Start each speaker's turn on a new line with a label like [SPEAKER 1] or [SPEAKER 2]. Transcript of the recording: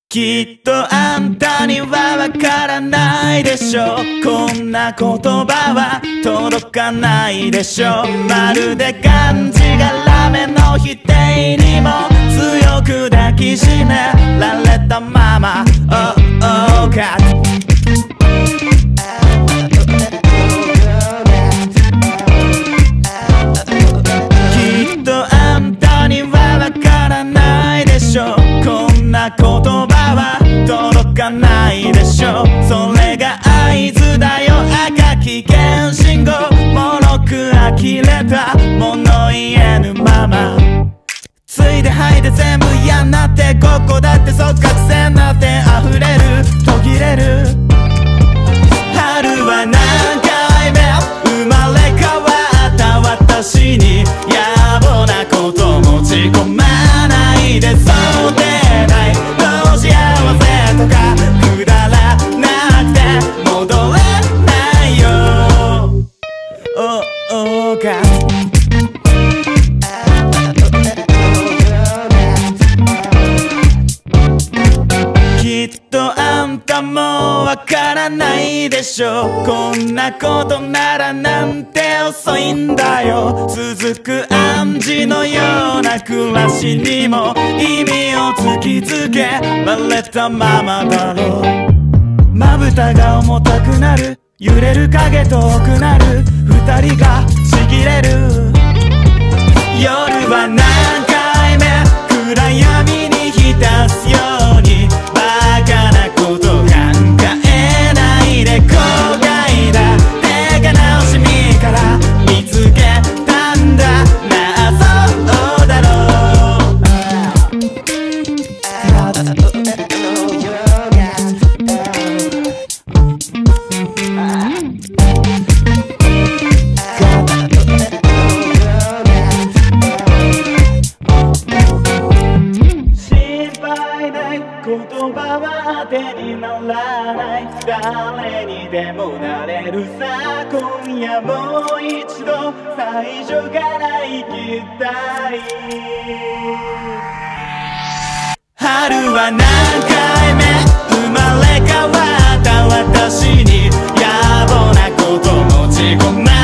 [SPEAKER 1] きっとあんたにはわからないでしょう。こんな言葉は届かないでしょう。まるでがんじがらめの否定にも強く抱きしめられたまま Oh, oh, Godきっとあんたにはわからないでしょう。こんな言葉は届かないでしょう。それが合図だよ。赤危険信号もろく呆れた物言えぬままついで吐いて全部嫌になってここだって即覚醒になって溢れる途切れる春は何回目生まれ変わった私に野暮なこと持ち込まないでそうでないどう幸せとかくだらなくて戻れないよ Oh, oh, Godきっとあんたもわからないでしょう。こんなことならなんて遅いんだよ。続く暗示のような暮らしにも意味を突きつけられたままだろう。まぶたが重たくなる揺れる影遠くなる二人がちぎれる夜は何回目暗闇に浸すようにバカなこと考えないで後悔だ手が直しみから見つけたんだなあそうだろう心配ない言葉は当てにならない誰にでもなれるさ今夜もう一度最初から生きたい春は何回目生まれ変わった私に野暮なこと持ち込ま